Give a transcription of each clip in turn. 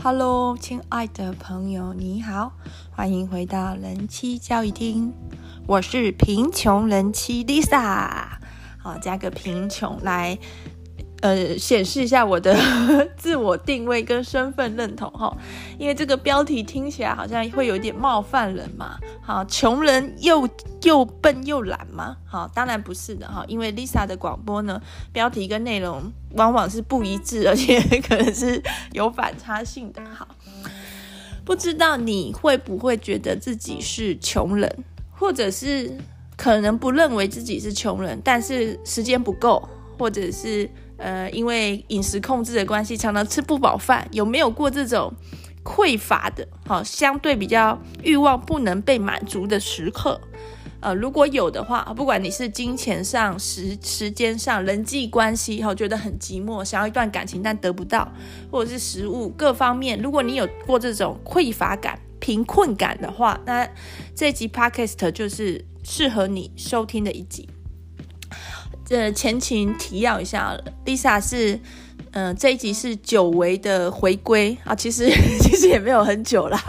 Hello， 亲爱的朋友，你好，欢迎回到人妻交易厅，我是贫穷人妻 Lisa， 好，加个贫穷来显示一下我的自我定位跟身份认同齁，因为这个标题听起来好像会有点冒犯人嘛，好，穷人又笨又懒吗？好，当然不是的齁，因为 Lisa 的广播呢，标题跟内容往往是不一致，而且可能是有反差性的。好，不知道你会不会觉得自己是穷人，或者是可能不认为自己是穷人，但是时间不够，或者是因为饮食控制的关系，常常吃不饱饭，有没有过这种匮乏的，相对比较欲望不能被满足的时刻？如果有的话，不管你是金钱上、时间上、人际关系，觉得很寂寞，想要一段感情但得不到，或者是食物各方面，如果你有过这种匮乏感、贫困感的话，那这集 Podcast 就是适合你收听的一集。前情提要一下 ，Lisa 是这一集是久违的回归啊，其实也没有很久啦。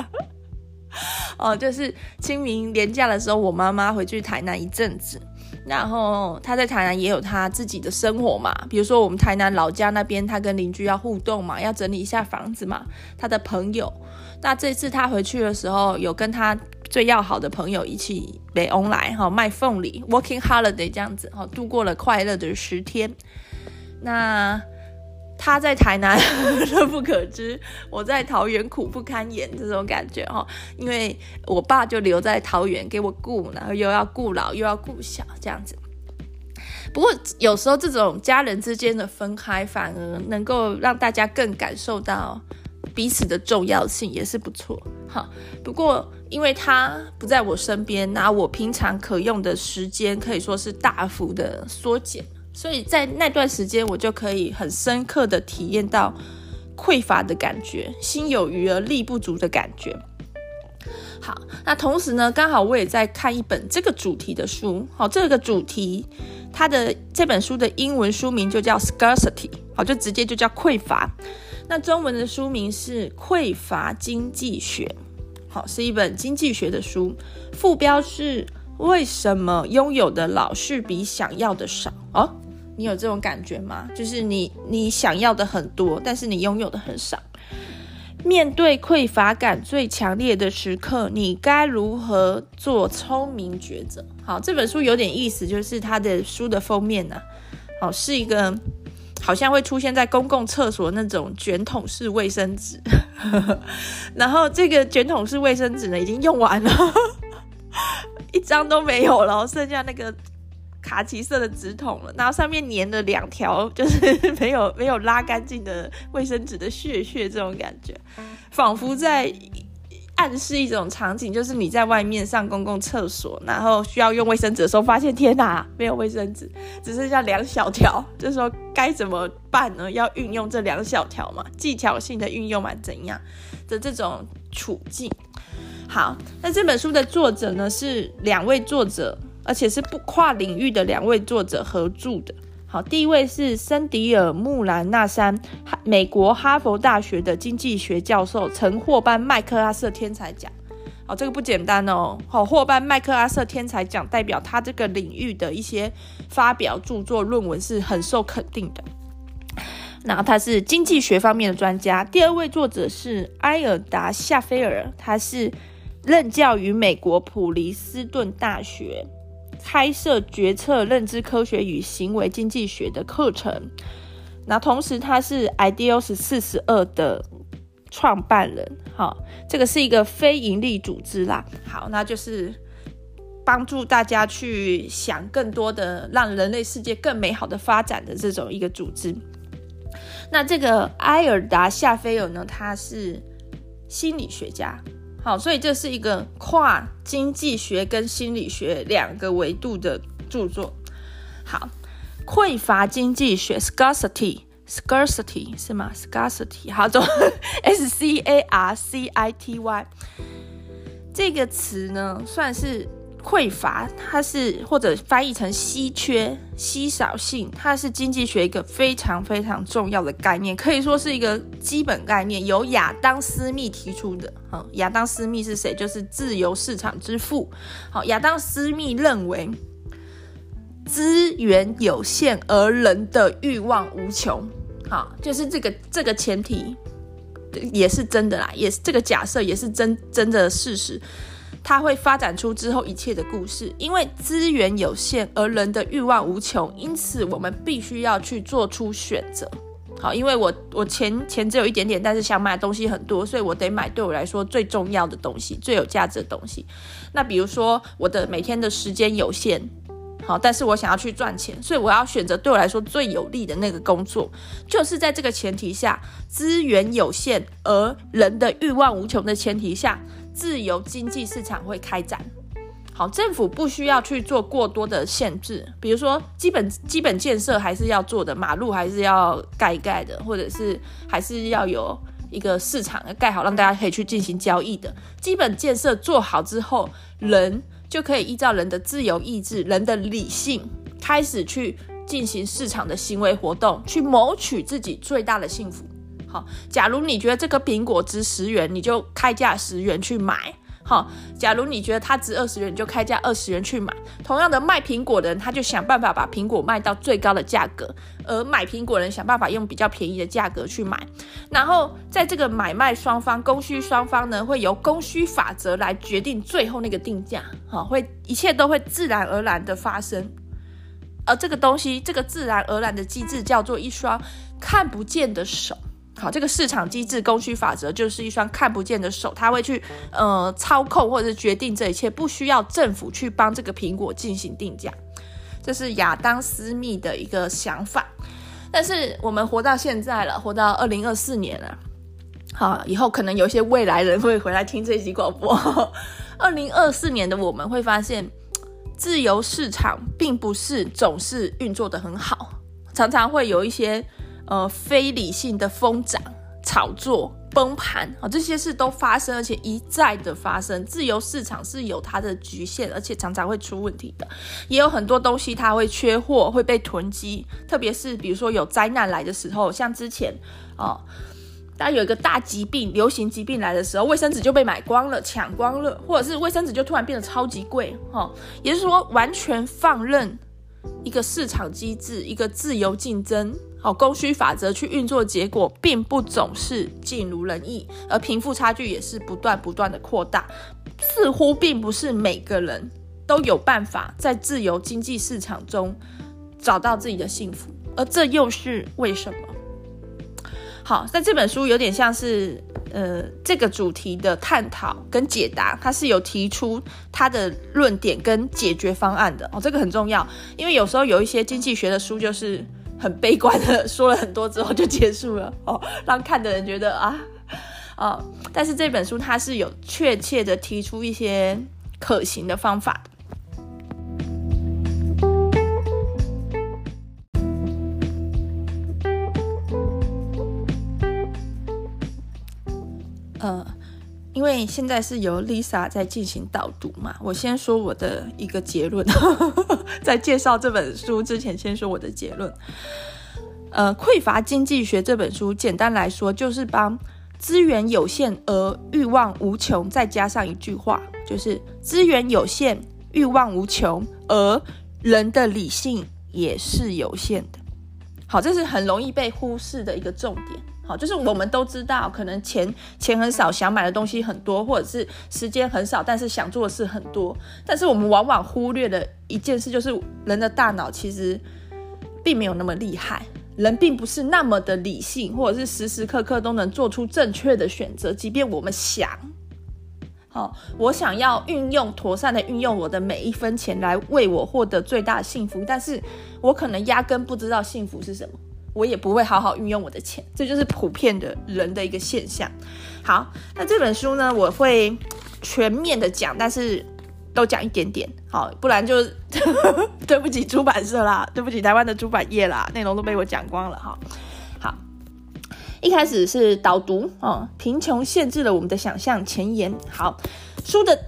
就是清明连假的时候，我妈妈回去台南一阵子，然后她在台南也有她自己的生活嘛，比如说我们台南老家那边，她跟邻居要互动嘛，要整理一下房子嘛，她的朋友。那这次她回去的时候，有跟她最要好的朋友一起北欧来卖凤梨 working holiday 这样子度过了快乐的10天。那他在台南乐不可支，我在桃园苦不堪言这种感觉因为我爸就留在桃园给我顾，然后又要顾老又要顾小这样子。不过有时候这种家人之间的分开反而能够让大家更感受到彼此的重要性，也是不错。不过因为他不在我身边，那我平常可用的时间可以说是大幅的缩减，所以在那段时间我就可以很深刻的体验到匮乏的感觉，心有余而力不足的感觉。好，那同时呢，刚好我也在看一本这个主题的书。好，这个主题它的这本书的英文书名就叫 Scarcity， 好，就直接就叫匮乏。那中文的书名是匮乏经济学，好，是一本经济学的书，副标是为什么拥有的老是比想要的少？你有这种感觉吗？就是你想要的很多，但是你拥有的很少。面对匮乏感最强烈的时刻，你该如何做聪明抉择？好，这本书有点意思，就是它的书的封面呢，是一个好像会出现在公共厕所那种卷筒式卫生纸，然后这个卷筒式卫生纸呢已经用完了，一张都没有了，剩下那个卡其色的纸筒了，然后上面粘了2条就是没有拉干净的卫生纸的屑这种感觉，仿佛在暗示一种场景，就是你在外面上公共厕所，然后需要用卫生纸的时候，发现天哪，没有卫生纸，只剩下2小条，这时候该怎么办呢？要运用这2小条嘛，技巧性的运用嘛，怎样的这种处境。好，那这本书的作者呢是2位作者，而且是不跨领域的2位作者合著的。好，第一位是森迪尔·穆兰纳山，美国哈佛大学的经济学教授，曾获颁麦克阿瑟天才奖。好，这个不简单哦。好，获颁麦克阿瑟天才奖，代表他这个领域的一些发表著作论文是很受肯定的。然后他是经济学方面的专家。第2位作者是埃尔达·夏菲尔，他是任教于美国普林斯顿大学，开设决策认知科学与行为经济学的课程。那同时他是 Ideals 42的创办人。好，这个是一个非营利组织啦。好，那就是帮助大家去想更多的让人类世界更美好的发展的这种一个组织。那这个埃尔达夏菲尔呢，他是心理学家。好，所以这是一个跨经济学跟心理学2个维度的著作。好，匮乏经济学 Scarcity 是吗？ Scarcity 好，SCARCITY 这个词呢算是匮乏，它是或者翻译成稀缺、稀少性，它是经济学一个非常非常重要的概念，可以说是一个基本概念，由亚当斯密提出的。亚当斯密是谁？就是自由市场之父。亚当斯密认为资源有限而人的欲望无穷。就是这个前提也是真的啦，也是这个假设也是真的事实。它会发展出之后一切的故事，因为资源有限而人的欲望无穷，因此我们必须要去做出选择。因为我钱只有一点点，但是想买的东西很多，所以我得买对我来说最重要的东西，最有价值的东西。那比如说我的每天的时间有限，但是我想要去赚钱，所以我要选择对我来说最有利的那个工作。就是在这个前提下，资源有限而人的欲望无穷的前提下，自由经济市场会开展。政府不需要去做过多的限制，比如说基本建设还是要做的，马路还是要盖的，或者是还是要有一个市场盖好，让大家可以去进行交易的。基本建设做好之后，人就可以依照人的自由意志、人的理性，开始去进行市场的行为活动，去谋取自己最大的幸福。假如你觉得这个苹果值10元，你就开价10元去买。假如你觉得它值20元，你就开价20元去买。同样的，卖苹果的人他就想办法把苹果卖到最高的价格，而买苹果的人想办法用比较便宜的价格去买。然后在这个买卖双方、供需双方呢，会由供需法则来决定最后那个定价。一切都会自然而然的发生。而这个东西，这个自然而然的机制叫做一双看不见的手。这个市场机制、供需法则就是一双看不见的手，它会去操控或者是决定这一切，不需要政府去帮这个苹果进行定价。这是亚当斯密的一个想法。但是我们活到现在了，活到2024年了，以后可能有一些未来人会回来听这一集广播。2024年的我们会发现，自由市场并不是总是运作得很好，常常会有一些非理性的疯涨、炒作、崩盘，这些事都发生，而且一再的发生。自由市场是有它的局限，而且常常会出问题的。也有很多东西它会缺货，会被囤积，特别是比如说有灾难来的时候，像之前大家有一个大疾病、流行疾病来的时候，卫生纸就被买光了、抢光了，或者是卫生纸就突然变得超级贵。也就是说，完全放任一个市场机制、一个自由竞争、供需法则去运作，结果并不总是尽如人意，而贫富差距也是不断的扩大。似乎并不是每个人都有办法在自由经济市场中找到自己的幸福，而这又是为什么？好，在这本书有点像是这个主题的探讨跟解答，它是有提出它的论点跟解决方案的。这个很重要，因为有时候有一些经济学的书就是很悲观的说了很多之后就结束了，让看的人觉得但是这本书它是有确切的提出一些可行的方法的。因为现在是由 Lisa 在进行导读嘛，我先说我的一个结论在介绍这本书之前先说我的结论。匮乏经济学这本书简单来说就是帮资源有限而欲望无穷再加上一句话，就是资源有限、欲望无穷，而人的理性也是有限的。好，这是很容易被忽视的一个重点。好，就是我们都知道可能钱很少，想买的东西很多，或者是时间很少，但是想做的事很多，但是我们往往忽略了一件事，就是人的大脑其实并没有那么厉害，人并不是那么的理性，或者是时时刻刻都能做出正确的选择。即便我们想我想要妥善的运用我的每一分钱来为我获得最大的幸福，但是我可能压根不知道幸福是什么，我也不会好好运用我的钱，这就是普遍的人的一个现象。好，那这本书呢，我会全面的讲，但是都讲一点点，好，不然就对不起出版社啦，对不起台湾的出版业啦，内容都被我讲光了。好，一开始是导读，贫穷限制了我们的想象前言。好，书的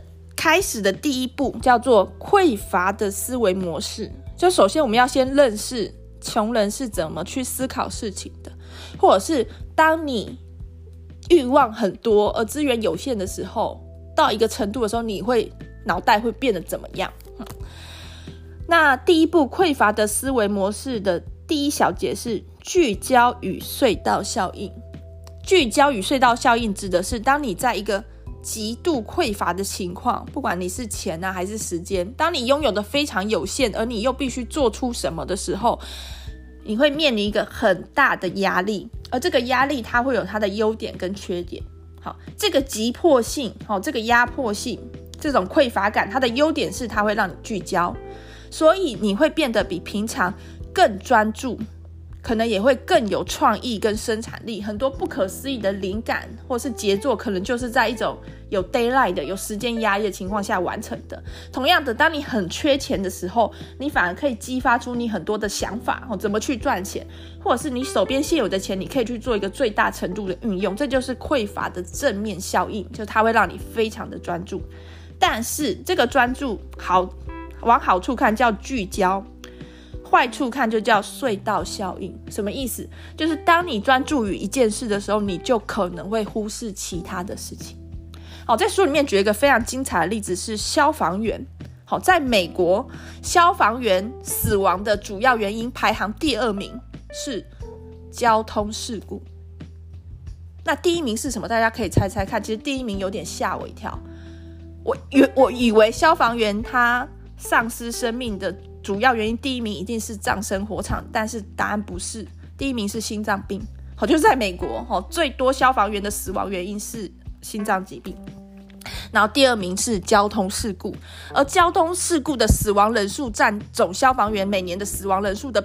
开始的第一步叫做匮乏的思维模式，就首先我们要先认识穷人是怎么去思考事情的，或者是当你欲望很多而资源有限的时候，到一个程度的时候，你脑袋会变得怎么样？那第一步匮乏的思维模式的第一小节是聚焦与隧道效应。聚焦与隧道效应指的是当你在一个极度匮乏的情况，不管你是钱啊还是时间，当你拥有的非常有限，而你又必须做出什么的时候，你会面临一个很大的压力，而这个压力它会有它的优点跟缺点。好，这个急迫性，这个压迫性，这种匮乏感，它的优点是它会让你聚焦，所以你会变得比平常更专注，可能也会更有创意跟生产力，很多不可思议的灵感或是杰作可能就是在一种有 deadline 的有时间压力的情况下完成的。同样的，当你很缺钱的时候，你反而可以激发出你很多的想法，怎么去赚钱，或者是你手边现有的钱你可以去做一个最大程度的运用，这就是匮乏的正面效应，就它会让你非常的专注。但是这个专注往好处看叫聚焦，坏处看就叫隧道效应。什么意思？就是当你专注于一件事的时候，你就可能会忽视其他的事情。好，在书里面举一个非常精彩的例子是消防员。好，在美国，消防员死亡的主要原因排行第2名是交通事故。那第1名是什么？大家可以猜猜看。其实第1名有点吓我一跳，我以为消防员他丧失生命的主要原因第1名一定是葬身火场，但是答案不是，第1名是心脏病。好，就是在美国，最多消防员的死亡原因是心脏疾病，然后第2名是交通事故，而交通事故的死亡人数占总消防员每年的死亡人数的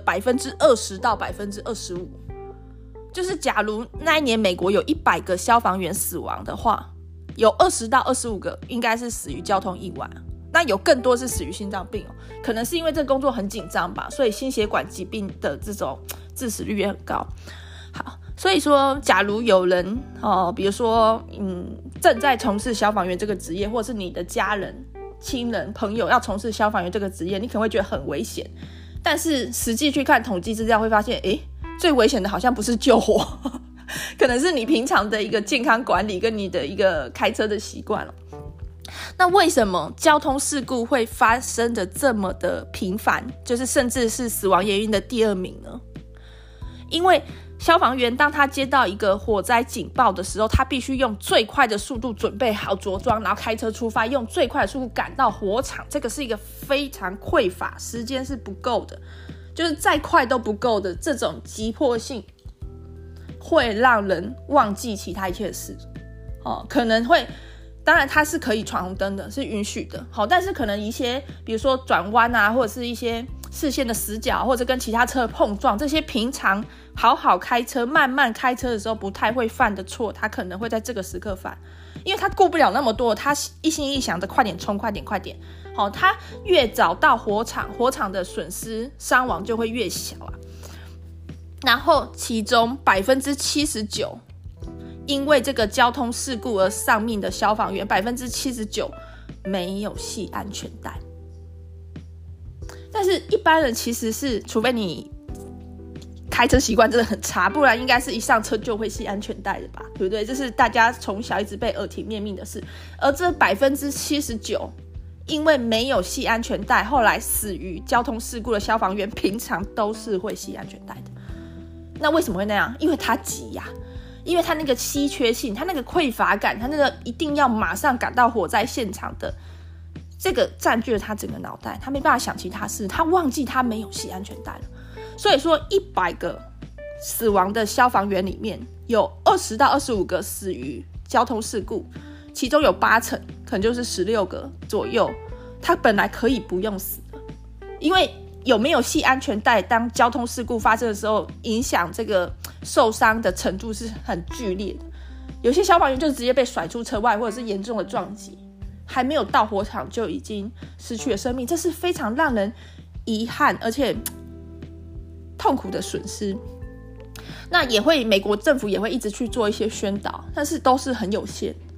20% 到 25%。 就是假如那一年美国有100个消防员死亡的话，有20到25个应该是死于交通意外，那有更多是死于心脏病可能是因为这个工作很紧张吧，所以心血管疾病的这种致死率也很高。好，所以说假如有人比如说正在从事消防员这个职业，或者是你的家人、亲人、朋友要从事消防员这个职业，你可能会觉得很危险，但是实际去看统计资料会发现最危险的好像不是救火可能是你平常的一个健康管理跟你的一个开车的习惯了。那为什么交通事故会发生的这么的频繁，就是甚至是死亡原因的第2名呢？因为消防员当他接到一个火灾警报的时候，他必须用最快的速度准备好着装，然后开车出发，用最快的速度赶到火场。这个是一个非常匮乏，时间是不够的，就是再快都不够的这种急迫性，会让人忘记其他一切事。可能会，当然它是可以闯红灯的，是允许的。好，但是可能一些比如说转弯啊，或者是一些视线的死角，或者跟其他车碰撞，这些平常好好开车慢慢开车的时候不太会犯的错，他可能会在这个时刻犯，因为他顾不了那么多，他一心一想着快点冲快点快点。好，他越早到火场的损失伤亡就会越小啊。然后其中 79% 因为这个交通事故而丧命的消防员 79% 没有系安全带。但是一般人其实是，除非你开车习惯真的很差，不然应该是一上车就会系安全带的吧，对不对？这是大家从小一直被耳提面命的事。而这 79% 因为没有系安全带后来死于交通事故的消防员，平常都是会系安全带的。那为什么会那样？因为他急呀，因为他那个稀缺性，他那个匮乏感，他那个一定要马上赶到火灾现场的这个占据了他整个脑袋，他没办法想其他事，他忘记他没有系安全带了。所以说100个死亡的消防员里面，有20到25个死于交通事故，其中有80%，可能就是16个左右，他本来可以不用死的，因为有没有系安全带，当交通事故发生的时候，影响这个受伤的程度是很剧烈的。有些消防员就直接被甩出车外，或者是严重的撞击，还没有到火场就已经失去了生命，这是非常让人遗憾而且痛苦的损失。那美国政府也会一直去做一些宣导，但是都是很有限。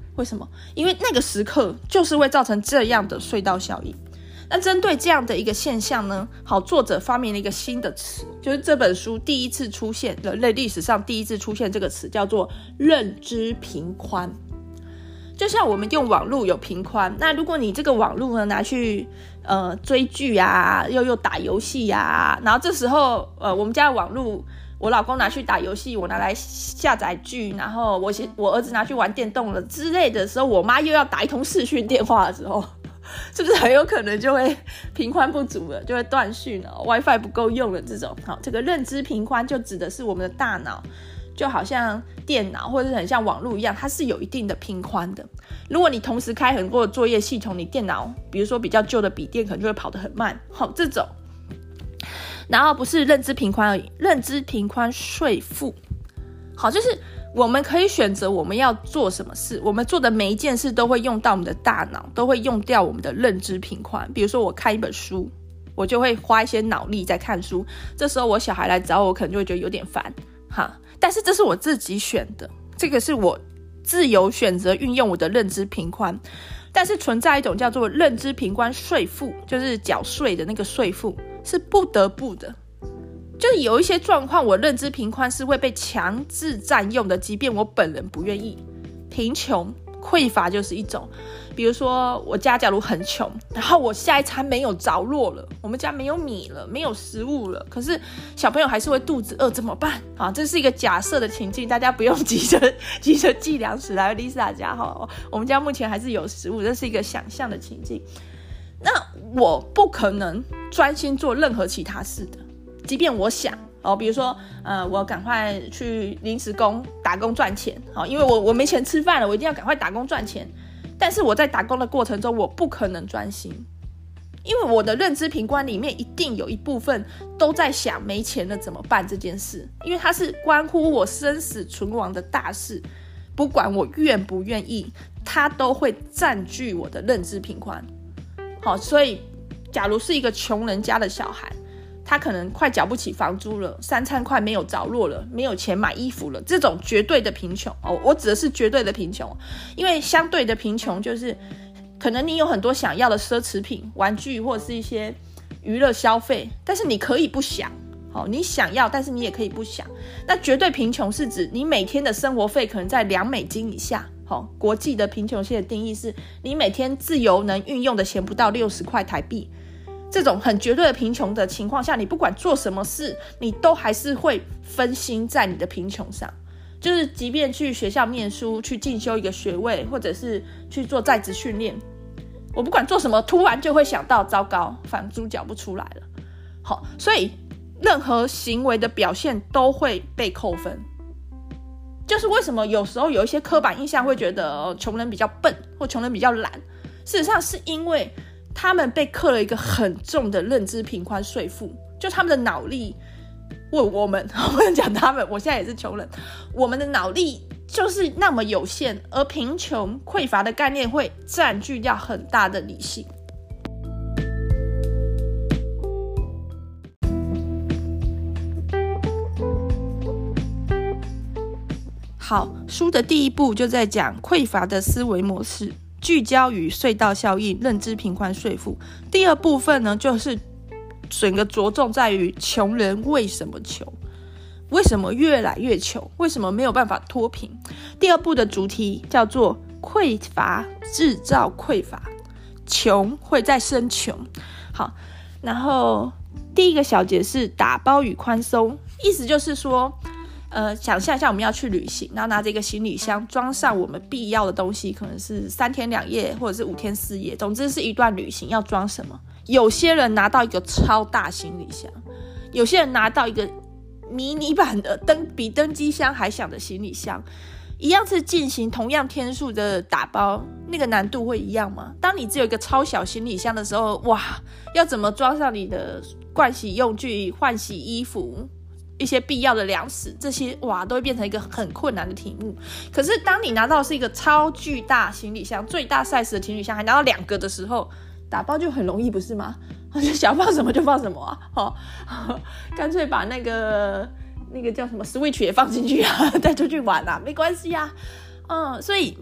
为什么？因为那个时刻就是会造成这样的隧道效应。那针对这样的一个现象呢，好，作者发明了一个新的词，就是这本书第一次出现，人类历史上第一次出现这个词，叫做认知频宽。就像我们用网络有频宽，那如果你这个网络呢拿去追剧啊，又打游戏啊，然后这时候我们家的网络，我老公拿去打游戏，我拿来下载剧，然后我儿子拿去玩电动了之类的时候，我妈又要打一通视讯电话的时候，是不是很有可能就会频宽不足了，就会断讯了， WiFi 不够用了这种。好，这个认知频宽就指的是我们的大脑就好像电脑或者是很像网络一样，它是有一定的频宽的。如果你同时开很多的作业系统，你电脑比如说比较旧的笔电可能就会跑得很慢。好，这种。然后不是认知频宽而已，认知频宽税负。好，就是我们可以选择我们要做什么事，我们做的每一件事都会用到我们的大脑，都会用掉我们的认知频宽。比如说我看一本书，我就会花一些脑力在看书，这时候我小孩来找我可能就会觉得有点烦哈，但是这是我自己选的，这个是我自由选择运用我的认知频宽。但是存在一种叫做认知频宽税负，就是缴税的那个税负，是不得不的。就是有一些状况，我认知频宽是会被强制占用的，即便我本人不愿意。贫穷匮乏就是一种，比如说我家假如很穷，然后我下一餐没有着落了，我们家没有米了，没有食物了，可是小朋友还是会肚子饿，怎么办啊？这是一个假设的情境，大家不用急着寄粮食来 Lisa 家哈，我们家目前还是有食物，这是一个想象的情境。那我不可能专心做任何其他事的，即便我想比如说我赶快去临时工打工赚钱，因为我没钱吃饭了，我一定要赶快打工赚钱。但是我在打工的过程中，我不可能专心，因为我的认知频宽里面一定有一部分都在想没钱了怎么办这件事，因为它是关乎我生死存亡的大事，不管我愿不愿意，它都会占据我的认知频宽。好，所以假如是一个穷人家的小孩，他可能快缴不起房租了，3餐快没有着落了，没有钱买衣服了，这种绝对的贫穷我指的是绝对的贫穷，因为相对的贫穷就是可能你有很多想要的奢侈品、玩具或者是一些娱乐消费，但是你可以不想，你想要，但是你也可以不想。那绝对贫穷是指你每天的生活费可能在$2以下，国际的贫穷线的定义是你每天自由能运用的钱不到60块台币。这种很绝对的贫穷的情况下，你不管做什么事，你都还是会分心在你的贫穷上。就是即便去学校念书，去进修一个学位，或者是去做在职训练，我不管做什么，突然就会想到糟糕，房租缴不出来了。好，所以任何行为的表现都会被扣分。就是为什么有时候有一些刻板印象会觉得穷人比较笨，或穷人比较懒，事实上是因为他们被刻了一个很重的认知频宽税负，就他们的脑力，我们不能讲他们，我现在也是穷人，我们的脑力就是那么有限，而贫穷匮乏的概念会占据掉很大的理性。好，书的第一步就在讲匮乏的思维模式，聚焦于隧道效应、认知频宽税负。第二部分呢，就是整个着重在于穷人为什么穷，为什么越来越穷，为什么没有办法脱贫。第二部的主题叫做匮乏制造匮乏，穷会再生穷。好，然后第一个小节是打包与宽松，意思就是说想象一下我们要去旅行，然后拿着一个行李箱装上我们必要的东西，可能是3天2夜或者是5天4夜，总之是一段旅行要装什么。有些人拿到一个超大行李箱，有些人拿到一个迷你版的比登机箱还小的行李箱，一样是进行同样天数的打包，那个难度会一样吗？当你只有一个超小行李箱的时候，哇，要怎么装上你的盥洗用具、换洗衣服、一些必要的粮食，这些哇都会变成一个很困难的题目。可是当你拿到的是一个超巨大行李箱，最大 size 的行李箱，还拿到2个的时候，打包就很容易，不是吗？就想放什么就放什么干脆把那个叫什么 Switch 也放进去啊，带出去玩啊，没关系啊。所以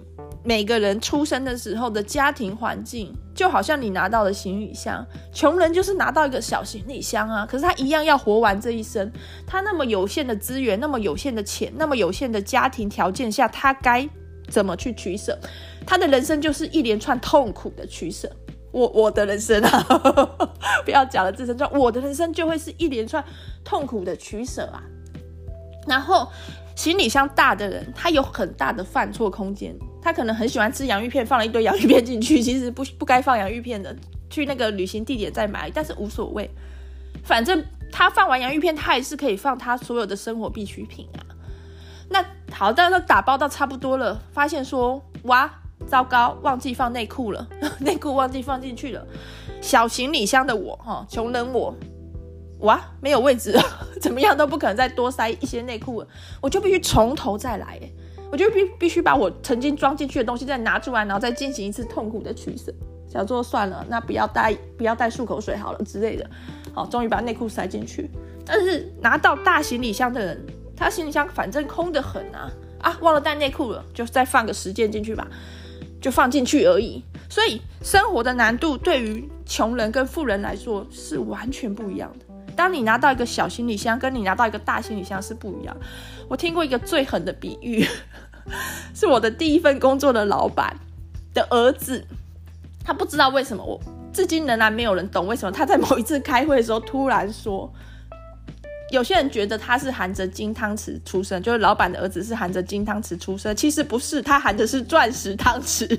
每个人出生的时候的家庭环境，就好像你拿到了行李箱，穷人就是拿到一个小行李箱啊，可是他一样要活完这一生。他那么有限的资源，那么有限的钱，那么有限的家庭条件下，他该怎么去取舍？他的人生就是一连串痛苦的取舍。我的人生啊不要讲了自身，我的人生就会是一连串痛苦的取舍啊。然后行李箱大的人，他有很大的犯错空间，他可能很喜欢吃洋芋片，放了一堆洋芋片进去，其实不该放洋芋片的，去那个旅行地点再买，但是无所谓，反正他放完洋芋片，他还是可以放他所有的生活必需品啊。那好，但是打包到差不多了，发现说哇糟糕，忘记放内裤了内裤忘记放进去了。小行李箱的我，穷人我，哇没有位置了怎么样都不可能再多塞一些内裤了，我就必须从头再来耶。我就必须把我曾经装进去的东西再拿出来，然后再进行一次痛苦的取舍。想说算了，那不要带漱口水好了之类的。好，终于把内裤塞进去。但是拿到大行李箱的人，他行李箱反正空得很啊，忘了带内裤了，就再放个10件进去吧，就放进去而已。所以生活的难度对于穷人跟富人来说是完全不一样的。当你拿到一个小行李箱跟你拿到一个大行李箱是不一样。我听过一个最狠的比喻是我的第一份工作的老板的儿子，他不知道为什么，我至今仍然没有人懂为什么他在某一次开会的时候突然说，有些人觉得他是含着金汤匙出生，就是老板的儿子是含着金汤匙出生，其实不是，他含的是钻石汤匙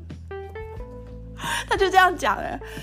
他就这样讲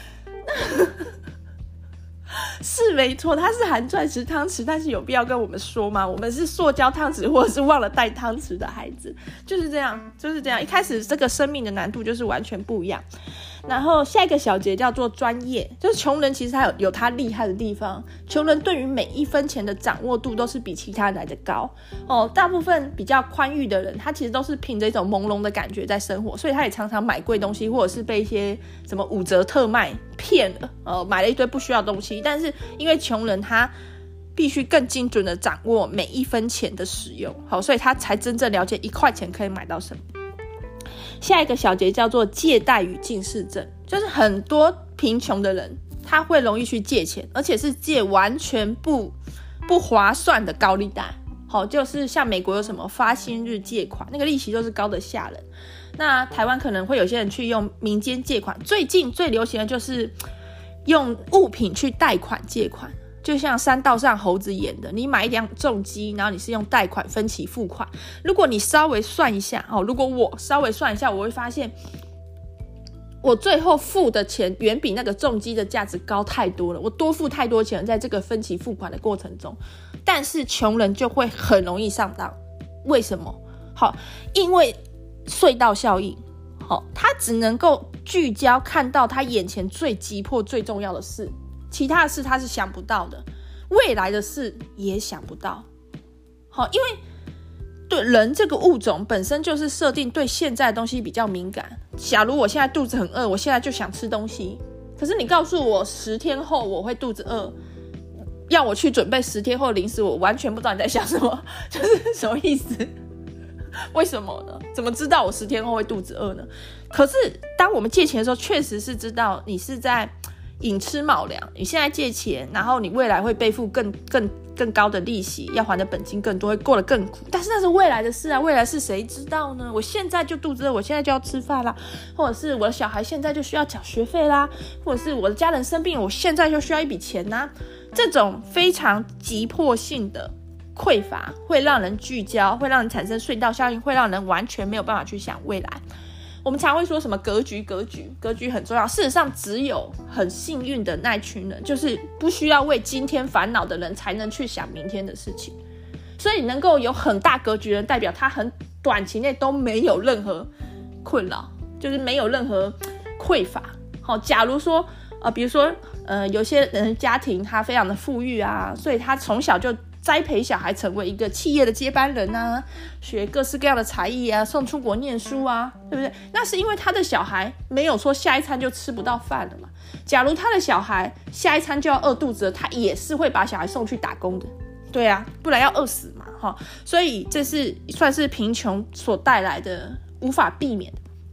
是没错，他是含钻石汤匙，但是有必要跟我们说吗？我们是塑胶汤匙或者是忘了带汤匙的孩子，就是这样。一开始这个生命的难度就是完全不一样。然后下一个小节叫做专业，就是穷人其实他有他厉害的地方，穷人对于每一分钱的掌握度都是比其他人来的高大部分比较宽裕的人，他其实都是凭着一种朦胧的感觉在生活，所以他也常常买贵东西，或者是被一些什么5折特卖骗了买了一堆不需要的东西。但是因为穷人他必须更精准的掌握每一分钱的使用，所以他才真正了解1块钱可以买到什么。下一个小节叫做借贷与近视症，就是很多贫穷的人他会容易去借钱，而且是借完全不划算的高利贷。就是像美国有什么发薪日借款，那个利息都是高的吓人。那台湾可能会有些人去用民间借款，最近最流行的就是用物品去贷款借款，就像山道上猴子演的，你买一辆重机，然后你是用贷款分期付款。如果你稍微算一下如果我稍微算一下，我会发现我最后付的钱远比那个重机的价值高太多了，我多付太多钱在这个分期付款的过程中。但是穷人就会很容易上当，为什么？因为隧道效应，他只能够聚焦看到他眼前最急迫最重要的事，其他的事他是想不到的，未来的事也想不到。因为对人这个物种本身就是设定对现在的东西比较敏感。假如我现在肚子很饿，我现在就想吃东西，可是你告诉我10天后我会肚子饿，要我去准备10天后的零食，我完全不知道你在想什么，就是什么意思？为什么呢？怎么知道我10天后会肚子饿呢？可是当我们借钱的时候，确实是知道你是在寅吃卯粮，你现在借钱，然后你未来会背负更高的利息，要还的本金更多，会过得更苦。但是那是未来的事啊，未来是谁知道呢？我现在就肚子饿，我现在就要吃饭啦，或者是我的小孩现在就需要缴学费啦，或者是我的家人生病，我现在就需要一笔钱啊。这种非常急迫性的匮乏会让人聚焦，会让人产生隧道效应，会让人完全没有办法去想未来。我们常会说什么格局很重要，事实上只有很幸运的那群人，就是不需要为今天烦恼的人才能去想明天的事情。所以能够有很大格局的人，代表他很短期内都没有任何困扰，就是没有任何匮乏。假如说比如说有些人家庭他非常的富裕啊，所以他从小就栽培小孩成为一个企业的接班人啊，学各式各样的才艺啊，送出国念书啊，对不对？那是因为他的小孩没有说下一餐就吃不到饭了嘛。假如他的小孩下一餐就要饿肚子了，他也是会把小孩送去打工的，对啊，不然要饿死嘛。所以这是算是贫穷所带来的无法避免的。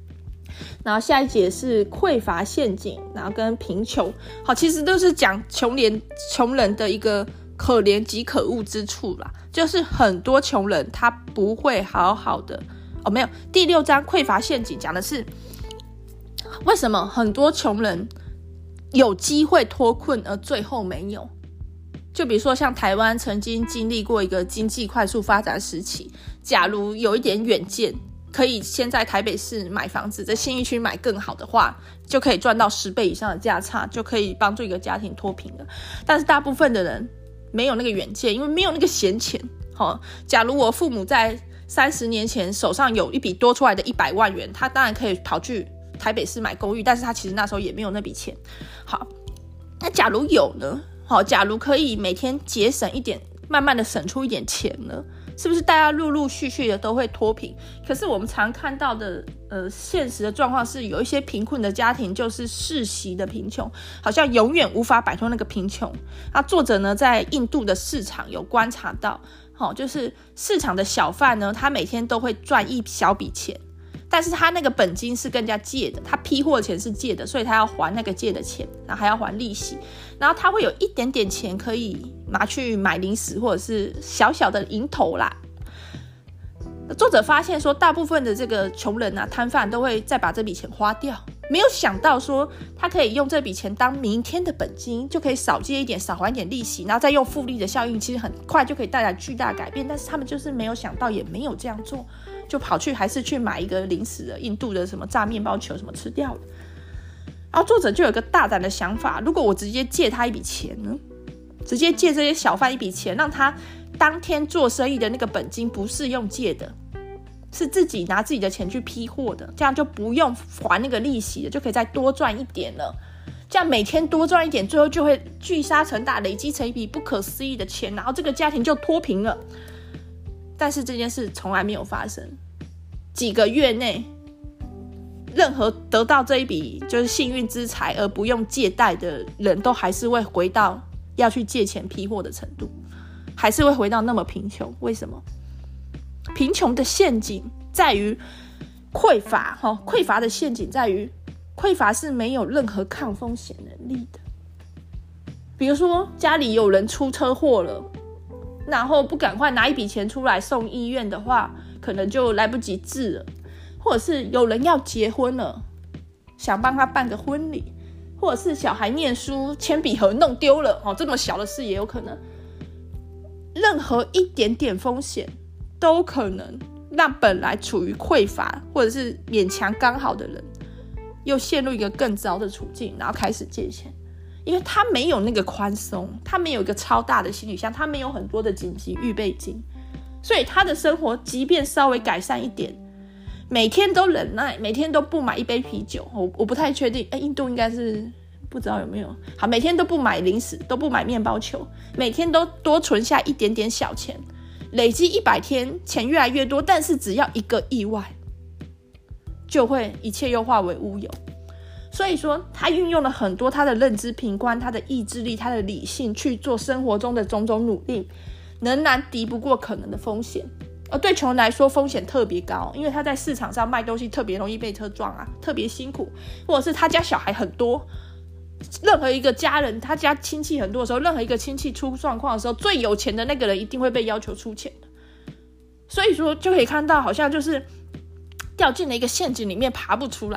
然后下一节是匮乏陷阱，然后跟贫穷。好，其实都是讲穷人的一个可怜及可恶之处啦，就是很多穷人他不会好好的没有。第6章匮乏陷阱讲的是为什么很多穷人有机会脱困而最后没有。就比如说像台湾曾经经历过一个经济快速发展时期，假如有一点远见，可以先在台北市买房子，在信义区买更好的话，就可以赚到10倍以上的价差，就可以帮助一个家庭脱贫了。但是大部分的人没有那个远见，因为没有那个闲钱。假如我父母在30年前手上有一笔多出来的100万元，他当然可以跑去台北市买公寓，但是他其实那时候也没有那笔钱。好，那假如有呢？假如可以每天节省一点，慢慢的省出一点钱呢，是不是大家陆陆续续的都会脱贫？可是我们常看到的现实的状况是，有一些贫困的家庭就是世袭的贫穷，好像永远无法摆脱那个贫穷。作者呢在印度的市场有观察到，就是市场的小贩呢，他每天都会赚一小笔钱，但是他那个本金是跟人家借的，他批货的钱是借的，所以他要还那个借的钱，然后还要还利息，然后他会有一点点钱可以拿去买零食或者是小小的蝇头啦。作者发现说，大部分的这个穷人摊贩都会再把这笔钱花掉，没有想到说他可以用这笔钱当明天的本金，就可以少借一点，少还一点利息，然后再用复利的效应，其实很快就可以带来巨大改变。但是他们就是没有想到，也没有这样做，就跑去还是去买一个零食的印度的什么炸面包球什么吃掉了。然后作者就有一个大胆的想法，如果我直接借他一笔钱呢，直接借这些小贩一笔钱，让他当天做生意的那个本金不是用借的，是自己拿自己的钱去批货的，这样就不用还那个利息了，就可以再多赚一点了。这样每天多赚一点，最后就会聚沙成大，累积成一笔不可思议的钱，然后这个家庭就脱贫了。但是这件事从来没有发生，几个月内任何得到这一笔就是幸运之财而不用借贷的人，都还是会回到要去借钱批货的程度，还是会回到那么贫穷。为什么？贫穷的陷阱在于匮乏，匮乏的陷阱在于匮乏是没有任何抗风险能力的。比如说家里有人出车祸了，然后不赶快拿一笔钱出来送医院的话，可能就来不及治了。或者是有人要结婚了，想帮他办个婚礼，或者是小孩念书铅笔盒弄丢了，这么小的事也有可能。任何一点点风险都可能让本来处于匮乏或者是勉强刚好的人又陷入一个更糟的处境，然后开始借钱。因为他没有那个宽松，他没有一个超大的行李箱，他没有很多的紧急预备金，所以他的生活即便稍微改善一点，每天都忍耐，每天都不买一杯啤酒，我不太确定，印度应该是不知道有没有。好，每天都不买零食，都不买面包球，每天都多存下一点点小钱，累积100天，钱越来越多，但是只要一个意外，就会一切又化为乌有。所以说他运用了很多他的认知评观，他的意志力，他的理性去做生活中的种种努力，仍然敌不过可能的风险。而对穷人来说风险特别高，因为他在市场上卖东西特别容易被车撞特别辛苦，或者是他家小孩很多，任何一个家人他家亲戚很多的时候，任何一个亲戚出状况的时候，最有钱的那个人一定会被要求出钱的。所以说就可以看到好像就是掉进了一个陷阱里面爬不出来。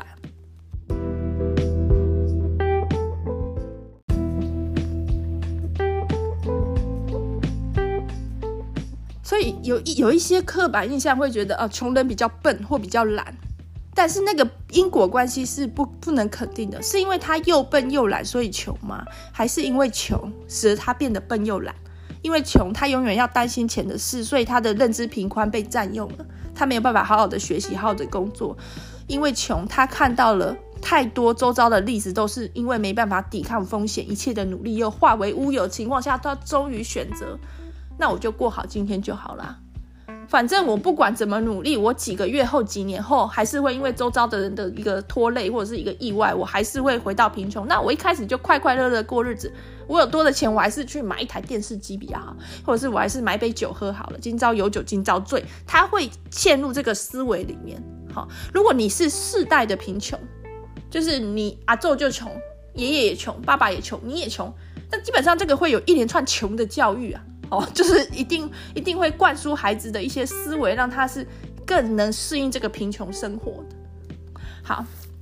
所以有一些刻板印象会觉得穷人比较笨或比较懒，但是那个因果关系是不能肯定的。是因为他又笨又懒所以穷吗？还是因为穷使得他变得笨又懒？因为穷他永远要担心钱的事，所以他的认知频宽被占用了，他没有办法好好的学习，好好的工作。因为穷他看到了太多周遭的例子，都是因为没办法抵抗风险，一切的努力又化为乌有的情况下，他终于选择那我就过好今天就好啦，反正我不管怎么努力，我几个月后几年后还是会因为周遭的人的一个拖累或者是一个意外，我还是会回到贫穷。那我一开始就快快乐乐过日子，我有多的钱我还是去买一台电视机比较好，或者是我还是买杯酒喝好了，今朝有酒今朝醉。他会陷入这个思维里面， 如果你是世代的贫穷，就是你阿祖就穷，爷爷也穷，爸爸也穷，你也穷，那基本上这个会有一连串穷的教育啊，就是一定会灌输孩子的一些思维，让他是更能适应这个贫穷生活的。好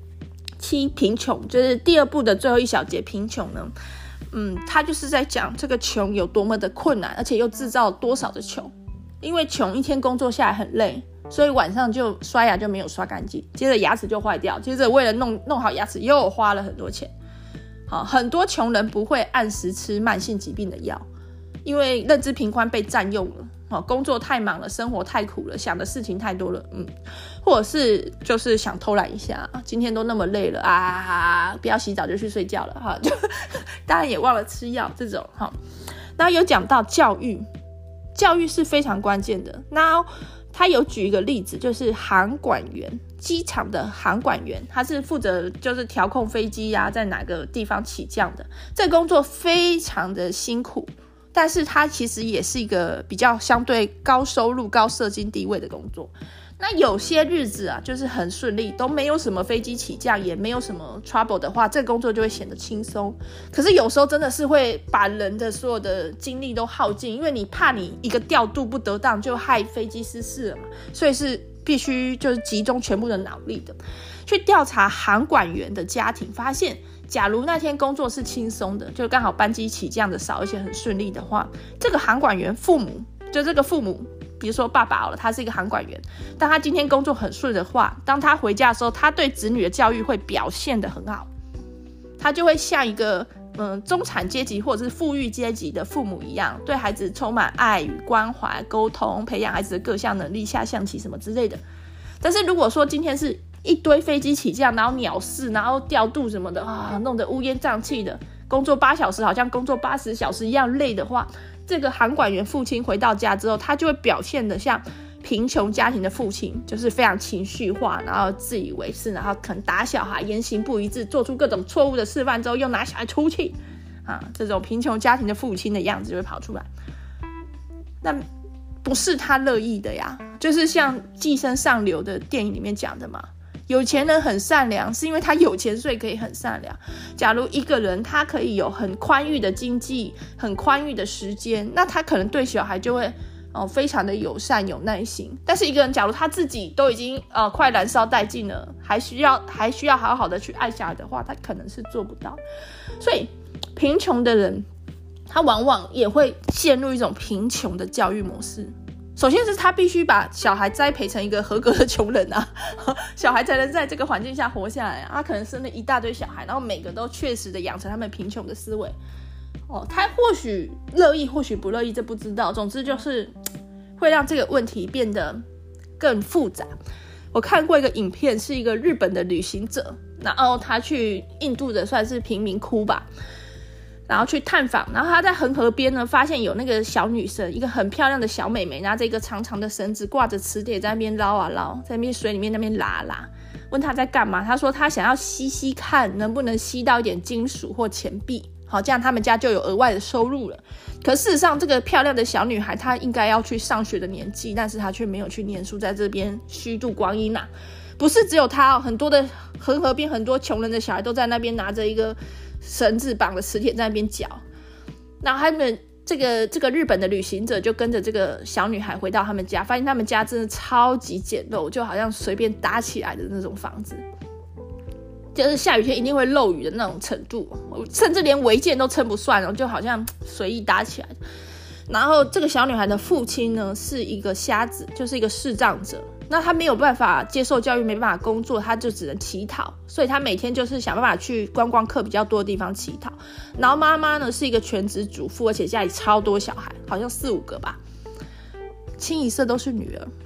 ，7贫穷就是第2部的最后一小节，贫穷呢，他就是在讲这个穷有多么的困难，而且又制造多少的穷。因为穷一天工作下来很累，所以晚上就刷牙就没有刷干净，接着牙齿就坏掉，接着为了弄好牙齿又花了很多钱。好，很多穷人不会按时吃慢性疾病的药，因为认知频宽被占用了，工作太忙了，生活太苦了，想的事情太多了，或者是就是想偷懒一下，今天都那么累了啊，不要洗澡就去睡觉了，就当然也忘了吃药这种。然后有讲到教育是非常关键的。那他有举一个例子，就是航管员，机场的航管员，他是负责就是调控飞机啊在哪个地方起降的，这个工作非常的辛苦，但是它其实也是一个比较相对高收入高社经地位的工作。那有些日子啊就是很顺利，都没有什么飞机起降，也没有什么 trouble 的话，这个工作就会显得轻松。可是有时候真的是会把人的所有的精力都耗尽，因为你怕你一个调度不得当就害飞机失事了嘛，所以是必须就是集中全部的脑力的去调查航管员的家庭，发现假如那天工作是轻松的，就刚好班机起降的少而且很顺利的话，这个航管员父母，就这个父母比如说爸爸他是一个航管员，但他今天工作很顺的话，当他回家的时候，他对子女的教育会表现得很好，他就会像一个中产阶级或者是富裕阶级的父母一样，对孩子充满爱与关怀，沟通，培养孩子的各项能力，下象棋什么之类的。但是如果说今天是一堆飞机起降，然后鸟事，然后调度什么的弄得乌烟瘴气的，工作8小时好像工作80小时一样累的话，这个航管员父亲回到家之后，他就会表现得像贫穷家庭的父亲，就是非常情绪化，然后自以为是，然后可能打小孩，言行不一致，做出各种错误的示范之后又拿小孩出气这种贫穷家庭的父亲的样子就会跑出来。那不是他乐意的呀，就是像《寄生上流》的电影里面讲的嘛，有钱人很善良是因为他有钱所以可以很善良。假如一个人他可以有很宽裕的经济，很宽裕的时间，那他可能对小孩就会非常的友善有耐心。但是一个人假如他自己都已经快燃烧殆尽了，还需要好好的去爱小孩的话，他可能是做不到。所以贫穷的人他往往也会陷入一种贫穷的教育模式。首先是他必须把小孩栽培成一个合格的穷人小孩才能在这个环境下活下来他可能生了一大堆小孩，然后每个都确实的养成他们贫穷的思维他或许乐意或许不乐意，这不知道，总之就是会让这个问题变得更复杂。我看过一个影片，是一个日本的旅行者，然后他去印度的算是贫民窟吧，然后去探访，然后他在恒河边呢，发现有那个小女生，一个很漂亮的小妹妹，拿着一个长长的绳子，挂着磁铁在那边捞啊捞，在那边水里面那边拉拉。问她在干嘛，她说她想要吸吸看能不能吸到一点金属或钱币，好，这样他们家就有额外的收入了。可事实上这个漂亮的小女孩她应该要去上学的年纪，但是她却没有去念书，在这边虚度光阴不是只有她很多的恒河边很多穷人的小孩都在那边拿着一个绳子绑着磁铁在那边搅。然后他们这个日本的旅行者就跟着这个小女孩回到他们家，发现他们家真的超级简陋，就好像随便搭起来的那种房子，就是下雨天一定会漏雨的那种程度，甚至连违建都撑不算，就好像随意搭起来。然后这个小女孩的父亲呢是一个瞎子，就是一个视障者，那他没有办法接受教育，没办法工作，他就只能乞讨，所以他每天就是想办法去观光客比较多的地方乞讨。然后妈妈呢是一个全职主妇，而且家里超多小孩，好像4-5个吧，清一色都是女儿。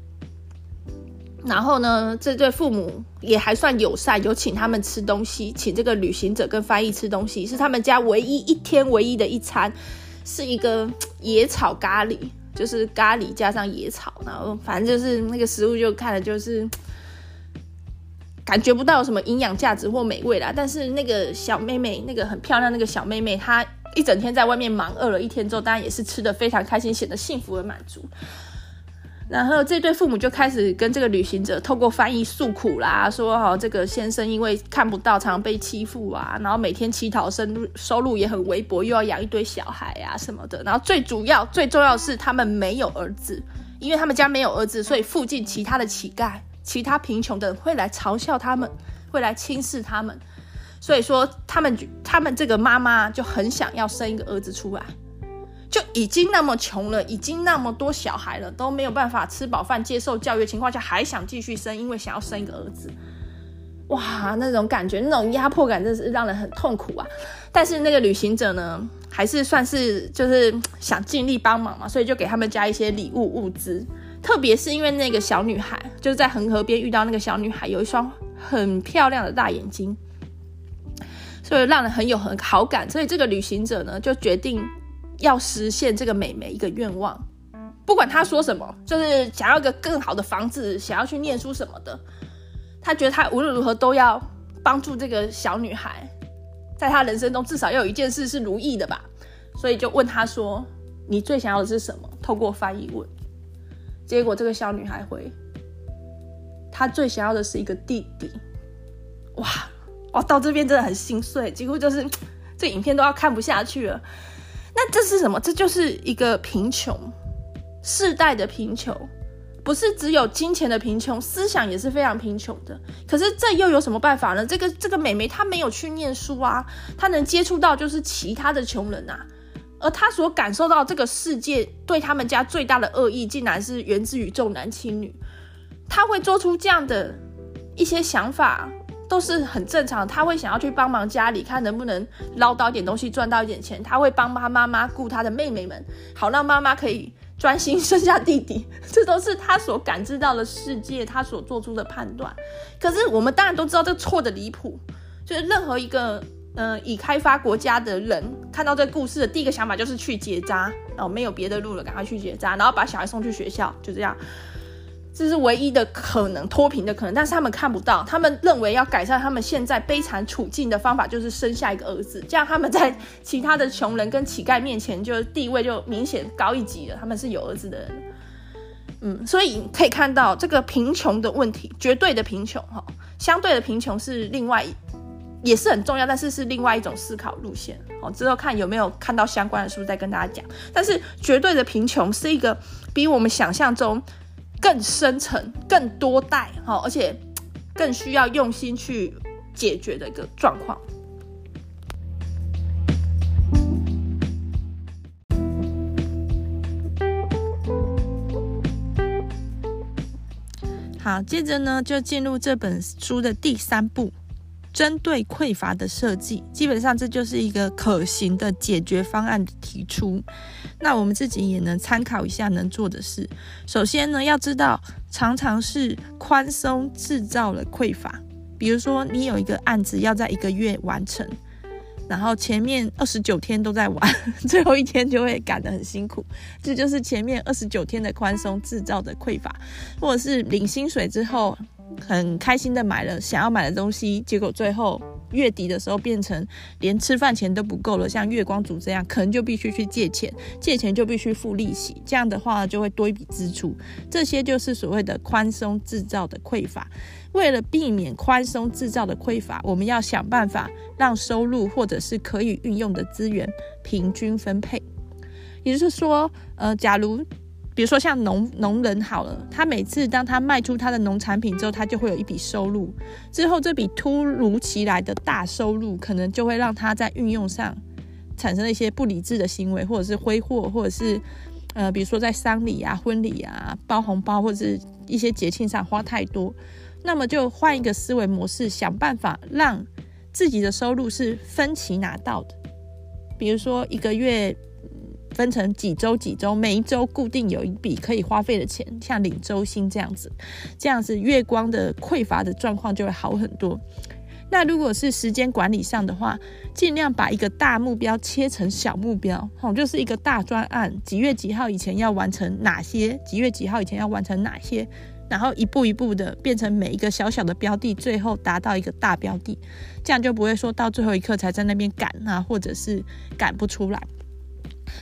然后呢这对父母也还算友善，有请他们吃东西，请这个旅行者跟翻译吃东西，是他们家唯一一天唯一的一餐，是一个野草咖喱，就是咖喱加上野草，然后反正就是那个食物就看了就是感觉不到有什么营养价值或美味啦。但是那个小妹妹，那个很漂亮那个小妹妹，她一整天在外面忙，饿了一天之后当然也是吃得非常开心，显得幸福而满足。 然后这对父母就开始跟这个旅行者透过翻译诉苦啦，说这个先生因为看不到常常被欺负啊，然后每天乞讨收入也很微薄，又要养一堆小孩啊什么的，然后最重要的是他们没有儿子，因为他们家没有儿子，所以附近其他的乞丐其他贫穷的人会来嘲笑他们，会来轻视他们，所以说他们这个妈妈就很想要生一个儿子出来，就已经那么穷了，已经那么多小孩了，都没有办法吃饱饭接受教育的情况下，还想继续生，因为想要生一个儿子。哇，那种感觉，那种压迫感真是让人很痛苦啊。但是那个旅行者呢，还是算是就是想尽力帮忙嘛，所以就给他们家一些礼物物资，特别是因为那个小女孩就是在恒河边遇到那个小女孩，有一双很漂亮的大眼睛，所以让人很有好感，所以这个旅行者呢就决定要实现这个妹妹一个愿望，不管她说什么，就是想要一个更好的房子，想要去念书什么的，他觉得他无论如何都要帮助这个小女孩，在她人生中至少要有一件事是如意的吧，所以就问她说你最想要的是什么，透过翻译问，结果这个小女孩回她最想要的是一个弟弟。哇，到这边真的很心碎，几乎就是这影片都要看不下去了。那这是什么？这就是一个贫穷，世代的贫穷，不是只有金钱的贫穷，思想也是非常贫穷的。可是这又有什么办法呢？这个妹妹她没有去念书啊，她能接触到就是其他的穷人啊，而她所感受到这个世界对他们家最大的恶意，竟然是源自于重男轻女。她会做出这样的一些想法，都是很正常的。他会想要去帮忙家里，看能不能捞到一点东西，赚到一点钱。他会帮他妈妈顾他的妹妹们，好让妈妈可以专心生下弟弟。这都是他所感知到的世界，他所做出的判断。可是我们当然都知道这错的离谱，就是任何一个已开发国家的人看到这个故事的第一个想法就是去结扎，没有别的路了，赶快去结扎，然后把小孩送去学校，就这样。这是唯一的可能，脱贫的可能，但是他们看不到，他们认为要改善他们现在悲惨处境的方法就是生下一个儿子，这样他们在其他的穷人跟乞丐面前就地位就明显高一级了，他们是有儿子的人。所以可以看到这个贫穷的问题，绝对的贫穷，相对的贫穷是另外也是很重要，但是是另外一种思考路线。之后看有没有看到相关的书再跟大家讲。但是绝对的贫穷是一个比我们想象中更深层、更多代，而且更需要用心去解决的一个状况。好，接着呢就进入这本书的第3步，针对匮乏的设计。基本上这就是一个可行的解决方案的提出，那我们自己也能参考一下能做的事。首先呢，要知道常常是宽松制造了匮乏。比如说你有一个案子要在1个月完成，然后前面29天都在玩，最后1天就会赶得很辛苦，这就是前面29天的宽松制造的匮乏。或者是领薪水之后很开心的买了想要买的东西，结果最后月底的时候变成连吃饭钱都不够了，像月光族这样可能就必须去借钱，借钱就必须付利息，这样的话就会多一笔支出。这些就是所谓的宽松制造的匮乏。为了避免宽松制造的匮乏，我们要想办法让收入或者是可以运用的资源平均分配。也就是说假如比如说像农人好了，他每次当他卖出他的农产品之后，他就会有一笔收入，之后这笔突如其来的大收入可能就会让他在运用上产生了一些不理智的行为，或者是挥霍，或者是比如说在丧礼啊、婚礼啊、包红包或者是一些节庆上花太多。那么就换一个思维模式，想办法让自己的收入是分期拿到的。比如说1个月分成几周，每一周固定有一笔可以花费的钱，像领周薪这样子月光的匮乏的状况就会好很多。那如果是时间管理上的话，尽量把一个大目标切成小目标，就是一个大专案，几月几号以前要完成哪些，几月几号以前要完成哪些，然后一步一步的变成每一个小小的标的，最后达到一个大标的，这样就不会说到最后一刻才在那边赶啊，或者是赶不出来。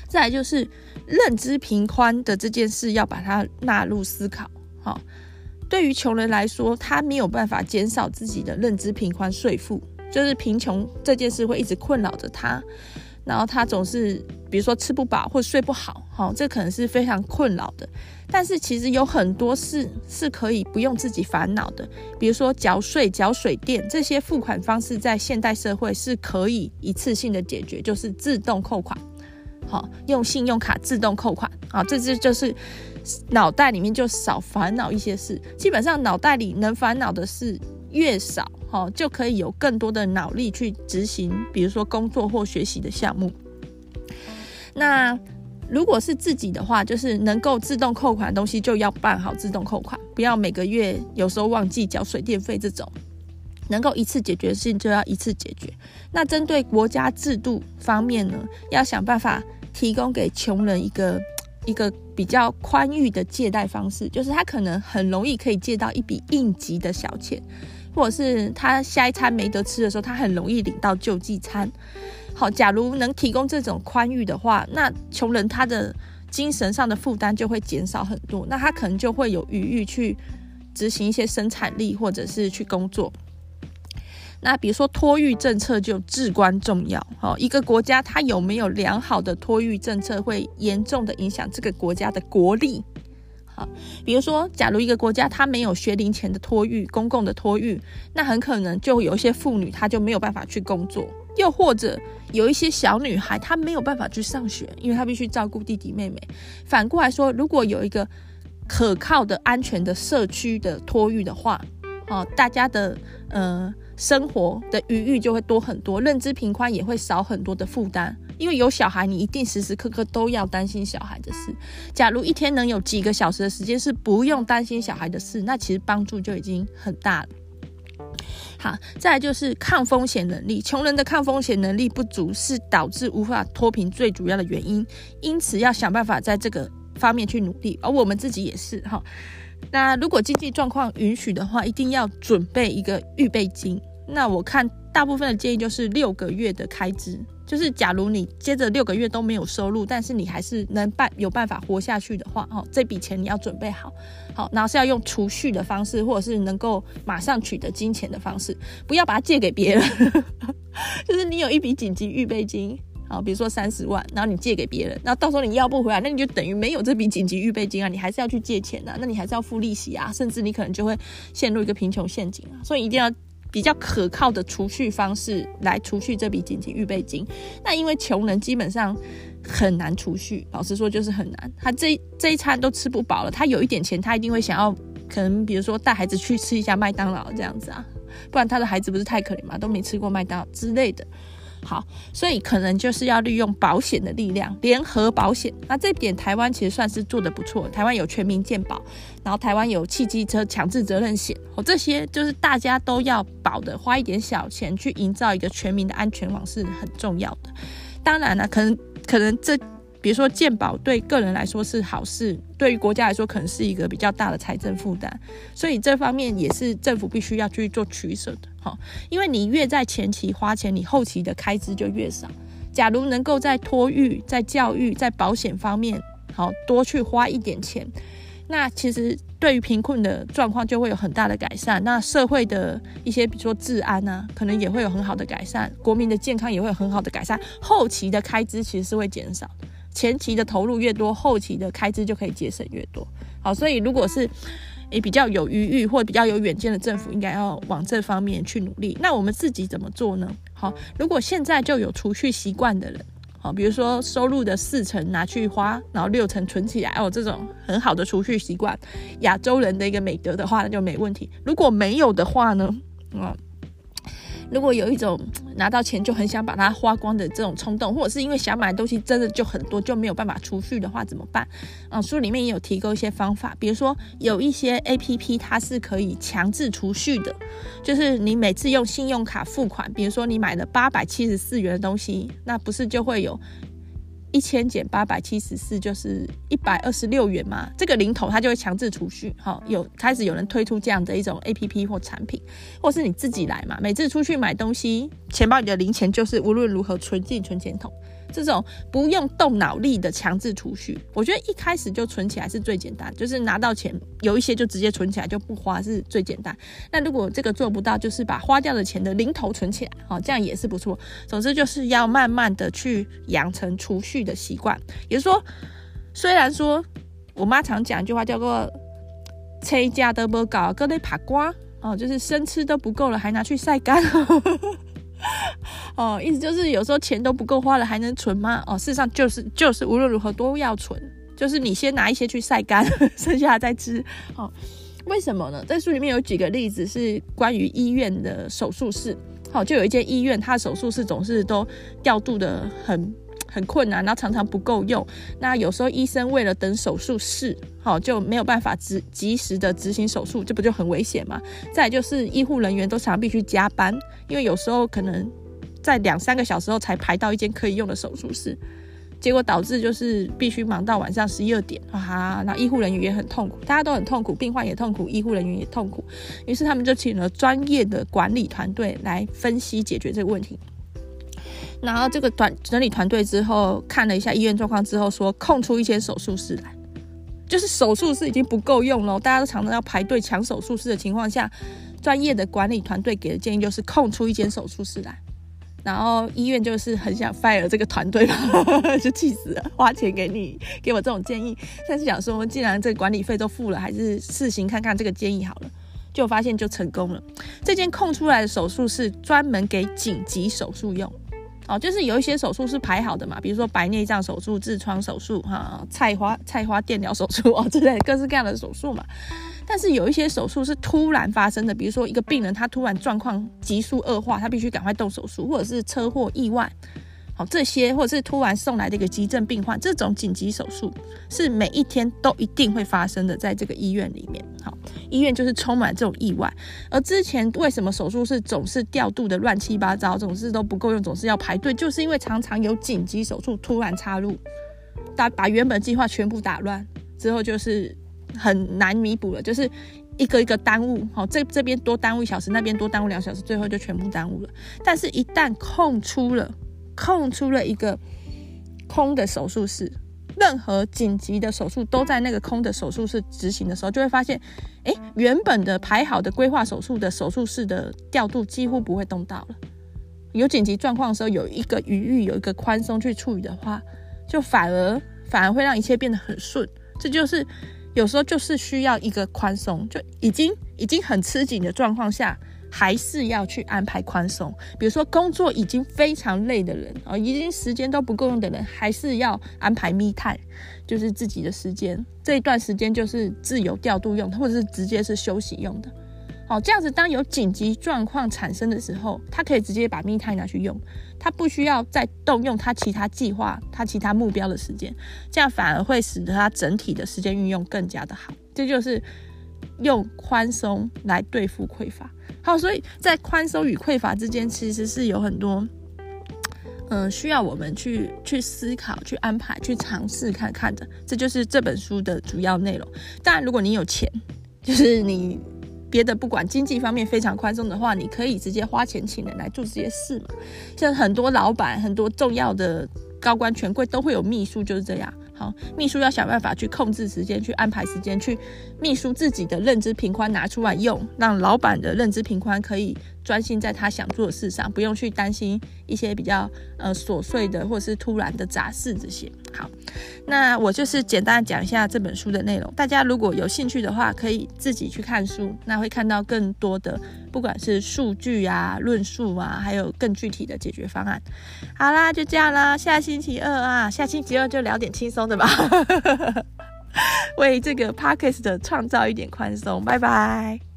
再来就是认知频宽的这件事要把它纳入思考。对于穷人来说，他没有办法减少自己的认知频宽税负，就是贫穷这件事会一直困扰着他，然后他总是比如说吃不饱或睡不好，这可能是非常困扰的。但是其实有很多事是可以不用自己烦恼的，比如说缴税、缴水电这些付款方式在现代社会是可以一次性的解决，就是自动扣款，用信用卡自动扣款，这就是脑袋里面就少烦恼一些事。基本上脑袋里能烦恼的事越少，就可以有更多的脑力去执行比如说工作或学习的项目。那如果是自己的话，就是能够自动扣款的东西就要办好自动扣款，不要每个月有时候忘记缴水电费，这种能够一次解决的事情就要一次解决。那针对国家制度方面呢，要想办法提供给穷人一个比较宽裕的借贷方式，就是他可能很容易可以借到一笔应急的小钱，或者是他下一餐没得吃的时候，他很容易领到救济餐。好，假如能提供这种宽裕的话，那穷人他的精神上的负担就会减少很多，那他可能就会有余裕去执行一些生产力或者是去工作。那比如说托育政策就至关重要，一个国家它有没有良好的托育政策会严重的影响这个国家的国力。比如说假如一个国家它没有学龄前的托育，公共的托育，那很可能就有一些妇女她就没有办法去工作，又或者有一些小女孩她没有办法去上学，因为她必须照顾弟弟妹妹。反过来说，如果有一个可靠的安全的社区的托育的话，大家的生活的余裕就会多很多，认知频宽也会少很多的负担。因为有小孩，你一定时时刻刻都要担心小孩的事。假如一天能有几个小时的时间是不用担心小孩的事，那其实帮助就已经很大了。好，再来就是抗风险能力。穷人的抗风险能力不足是导致无法脱贫最主要的原因，因此要想办法在这个方面去努力，而我们自己也是。那如果经济状况允许的话，一定要准备一个预备金。那我看大部分的建议就是6个月的开支，就是假如你接着6个月都没有收入，但是你还是有办法活下去的话，这笔钱你要准备好，然后是要用储蓄的方式，或者是能够马上取得金钱的方式，不要把它借给别人就是你有一笔紧急预备金，比如说30万，然后你借给别人，然后到时候你要不回来，那你就等于没有这笔紧急预备金啊，你还是要去借钱啊，那你还是要付利息啊，甚至你可能就会陷入一个贫穷陷阱啊。所以一定要比较可靠的储蓄方式来储蓄这笔紧急预备金。那因为穷人基本上很难储蓄，老实说就是很难，他这一餐都吃不饱了，他有一点钱他一定会想要可能比如说带孩子去吃一下麦当劳这样子啊，不然他的孩子不是太可怜嘛，都没吃过麦当劳之类的。好，所以可能就是要利用保险的力量，联合保险。那这点台湾其实算是做得不错，台湾有全民健保，然后台湾有汽机车强制责任险，这些就是大家都要保的，花一点小钱去营造一个全民的安全网是很重要的。当然了，可能这比如说健保对个人来说是好事，对于国家来说可能是一个比较大的财政负担，所以这方面也是政府必须要去做取舍的。因为你越在前期花钱，你后期的开支就越少。假如能够在托育、在教育、在保险方面多去花一点钱，那其实对于贫困的状况就会有很大的改善，那社会的一些比如说治安啊，可能也会有很好的改善，国民的健康也会有很好的改善，后期的开支其实是会减少的。前期的投入越多，后期的开支就可以节省越多。好，所以如果是比较有余裕或比较有远见的政府，应该要往这方面去努力。那我们自己怎么做呢？好，如果现在就有储蓄习惯的人，比如说收入的40%拿去花，然后60%存起来，这种很好的储蓄习惯，亚洲人的一个美德的话，那就没问题。如果没有的话呢，如果有一种拿到钱就很想把它花光的这种冲动，或者是因为想买的东西真的就很多，就没有办法储蓄的话怎么办？书里面也有提供一些方法，比如说有一些 APP 它是可以强制储蓄的，就是你每次用信用卡付款，比如说你买了874元的东西，那不是就会有1000减874就是126元嘛，这个零头它就会强制储蓄。开始有人推出这样的一种 APP 或产品，或是你自己来嘛，每次出去买东西，钱包里的零钱就是无论如何存进存钱筒， 这种不用动脑力的强制储蓄，我觉得一开始就存起来是最简单，就是拿到钱有一些就直接存起来就不花是最简单。那如果这个做不到，就是把花掉的钱的零头存起来，这样也是不错。总之就是要慢慢的去养成储蓄的习惯。也就是说，虽然说我妈常讲一句话叫做车价都不够还在拍瓜，就是生吃都不够了还拿去晒干意思就是有时候钱都不够花了还能存吗？事实上就是无论如何都要存，就是你先拿一些去晒干剩下再吃。为什么呢？在书里面有几个例子是关于医院的手术室。就有一间医院它的手术室总是都调度的很困难，然后常常不够用。那有时候医生为了等手术室就没有办法及时的执行手术，这不就很危险吗？再来就是医护人员都常常必须加班，因为有时候可能在2-3个小时后才排到一间可以用的手术室，结果导致就是必须忙到晚上12点那医护人员也很痛苦，大家都很痛苦，病患也痛苦，医护人员也痛苦。于是他们就请了专业的管理团队来分析解决这个问题。然后这个整理团队之后看了一下医院状况之后，说空出一间手术室来，就是手术室已经不够用了，大家都常常要排队抢手术室的情况下，专业的管理团队给的建议就是空出一间手术室来。然后医院就是很想 fire 这个团队就气死了，花钱给我这种建议，但是想说既然这个管理费都付了，还是试行看看这个建议好了。就发现就成功了，这间空出来的手术室专门给紧急手术用。就是有一些手术是排好的嘛，比如说白内障手术、痔疮手术、菜花电疗手术之类的各式各样的手术嘛。但是有一些手术是突然发生的，比如说一个病人他突然状况急速恶化，他必须赶快动手术，或者是车祸意外，这些或者是突然送来的一个急症病患，这种紧急手术是每一天都一定会发生的，在这个医院里面。医院就是充满这种意外。而之前为什么手术室总是调度的乱七八糟，总是都不够用，总是要排队，就是因为常常有紧急手术突然插入，把原本计划全部打乱之后，就是很难弥补了，就是一个一个耽误，这边多耽误1小时，那边多耽误2小时，最后就全部耽误了。但是一旦空出了一个空的手术室，任何紧急的手术都在那个空的手术室执行的时候，就会发现原本的排好的规划手术的手术室的调度几乎不会动到了。有紧急状况的时候，有一个余裕，有一个宽松去处理的话，就反而会让一切变得很顺。这就是有时候就是需要一个宽松，就已经很吃紧的状况下，还是要去安排宽松。比如说工作已经非常累的人，已经时间都不够用的人，还是要安排 me time， 就是自己的时间，这一段时间就是自由调度用的，或者是直接是休息用的。这样子当有紧急状况产生的时候，他可以直接把 me time 拿去用，他不需要再动用他其他计划、他其他目标的时间，这样反而会使得他整体的时间运用更加的好。这就是用宽松来对付匮乏。所以在宽松与匮乏之间，其实是有很多需要我们去思考、去安排、去尝试看看的。这就是这本书的主要内容。当然如果你有钱，就是你别的不管经济方面非常宽松的话，你可以直接花钱请人来做这些事嘛。像很多老板、很多重要的高官权贵都会有秘书，就是这样。秘书要想办法去控制时间，去安排时间，去秘书自己的认知频宽拿出来用，让老板的认知频宽可以专心在他想做的事上，不用去担心一些比较琐碎的或者是突然的杂事这些。好，那我就是简单讲一下这本书的内容，大家如果有兴趣的话可以自己去看书，那会看到更多的不管是数据啊、论述啊，还有更具体的解决方案。好啦，就这样啦，下星期二就聊点轻松的吧为这个 podcast 创造一点宽松，拜拜。